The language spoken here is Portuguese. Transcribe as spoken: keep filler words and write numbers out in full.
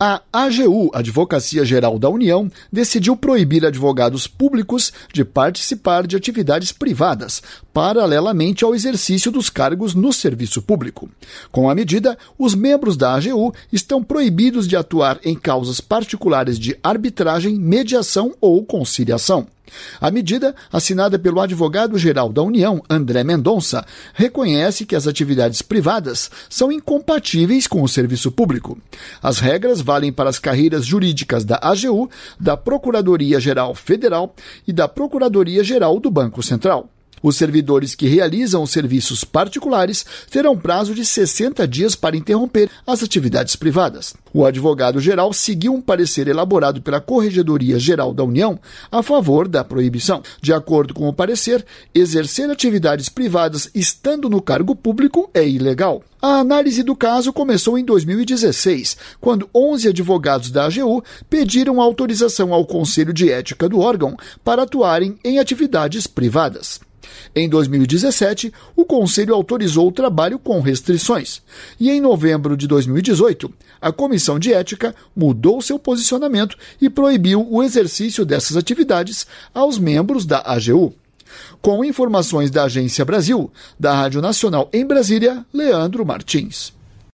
A AGU, Advocacia Geral da União, decidiu proibir advogados públicos de participar de atividades privadas, paralelamente ao exercício dos cargos no serviço público. Com a medida, os membros da AGU estão proibidos de atuar em causas particulares de arbitragem, mediação ou conciliação. A medida, assinada pelo advogado-geral da União, André Mendonça, reconhece que as atividades privadas são incompatíveis com o serviço público. As regras valem para as carreiras jurídicas da AGU, da Procuradoria-Geral Federal e da Procuradoria-Geral do Banco Central. Os servidores que realizam os serviços particulares terão prazo de sessenta dias para interromper as atividades privadas. O advogado-geral seguiu um parecer elaborado pela Corregedoria-Geral da União a favor da proibição. De acordo com o parecer, exercer atividades privadas estando no cargo público é ilegal. A análise do caso começou em dois mil e dezesseis, quando onze advogados da AGU pediram autorização ao Conselho de Ética do órgão para atuarem em atividades privadas. Em dois mil e dezessete, o Conselho autorizou o trabalho com restrições. E em novembro de dois mil e dezoito, a Comissão de Ética mudou seu posicionamento e proibiu o exercício dessas atividades aos membros da AGU. Com informações da Agência Brasil, da Rádio Nacional em Brasília, Leandro Martins.